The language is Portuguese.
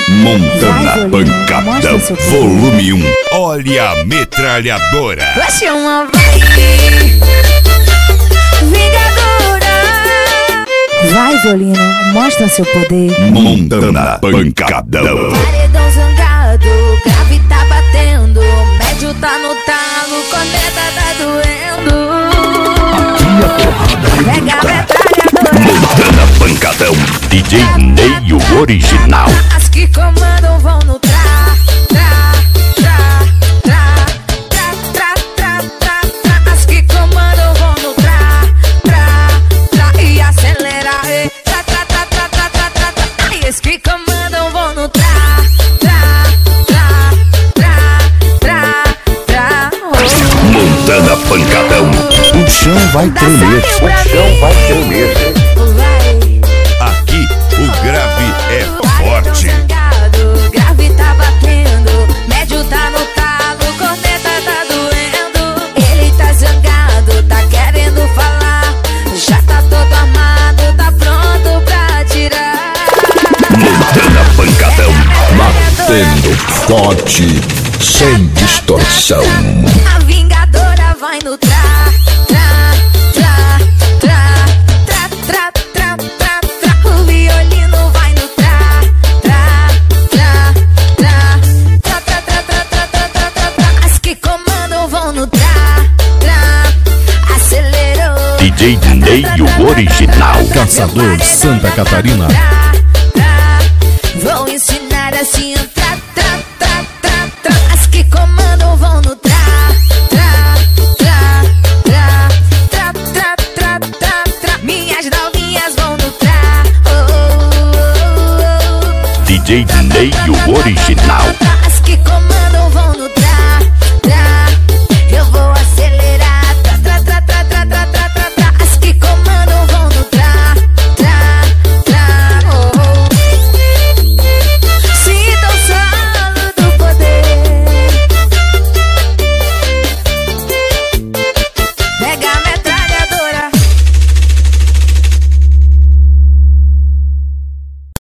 Montana Pancadão, volume 1. Olha a metralhadora. Vai chamar, Vingadora. Vai, violino, mostra seu poder. Montana Pancadão. Paredão zangado, grave tá batendo, médio tá no talo, corneta tá doendo. Pega a metralhadora. Montana Pancadão, DJ Ney, o original. As que comandam vão no tra. As que comandam vão no tra. E acelera, e as que comandam vão no tra. Montana Pancadão, o chão vai tremer, o chão vai tremer. Aqui o grave é forte. Grave tá batendo, médio tá no talo, corneta tá doendo. Ele tá zangado, tá querendo falar, já tá todo armado, tá pronto pra atirar. Montana Pancadão, batendo forte, sem distorção. A Vingadora vai no tra. O violino vai no tra. As que comandam vão no tra. Acelerou. DJ Ney, o original. Caçador, Santa Catarina. Vou ensinar assim um tra. As que comandam vão no tra. Minhas novinhas vão no tra. DJ Ney, o original. As que comandam